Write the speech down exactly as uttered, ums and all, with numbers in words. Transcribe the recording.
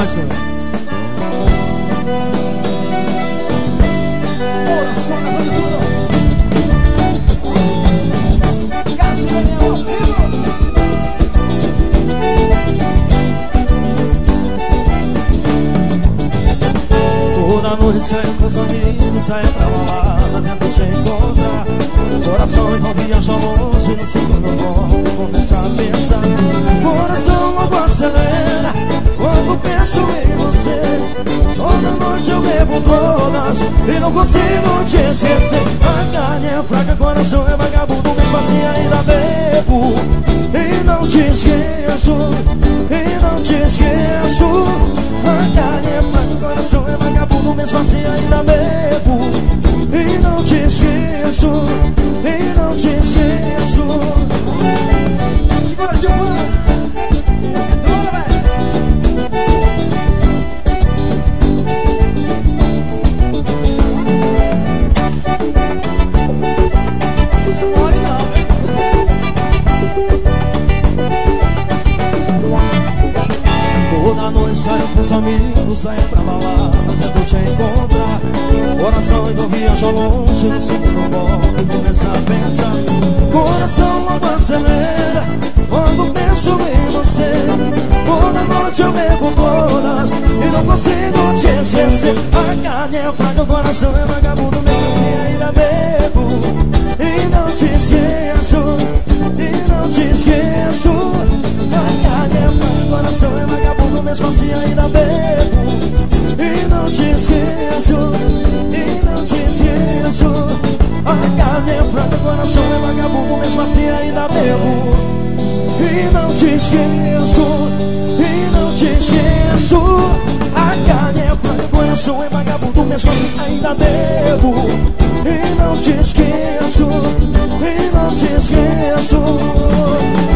parceiro. Coração levando tudo. Cássio Daniel ao vivo. Toda noite saio com os amigos, saio pra balada, tento te encontrar. Coração não viaja longe, no segundo morro começa a pensar. Coração logo acelera quando penso em você. Toda noite eu bebo todas e não consigo te esquecer. A carne é fraca, coração é vagabundo, mesmo assim ainda bebo. E não te esqueço, e não te esqueço. A carne é fraca, coração é vagabundo, mesmo assim ainda bebo. E não te esqueço, e não te esqueço. Segura, Giovana. Segura, velho. Pode não, velho. Toda noite saio com os amigos, saio pra balada, tento te encontrar. Coração então viaja longe, no segundo bloco e começa a pensar. Coração logo acelera quando penso em você. Toda noite eu bebo todas e não consigo te esquecer. A carne é fraca, o coração é vagabundo, mesmo assim ainda bebo. E não te esqueço, e não te esqueço. A carne é fraca, o coração é vagabundo, mesmo assim ainda bebo. E não te esqueço, e não te esqueço. A carne é fraca, o coração é vagabundo, mesmo assim ainda bebo. E não te esqueço, e não te esqueço. A carne é fraca, o coração é vagabundo, mesmo assim ainda bebo. E não te esqueço, e não te esqueço.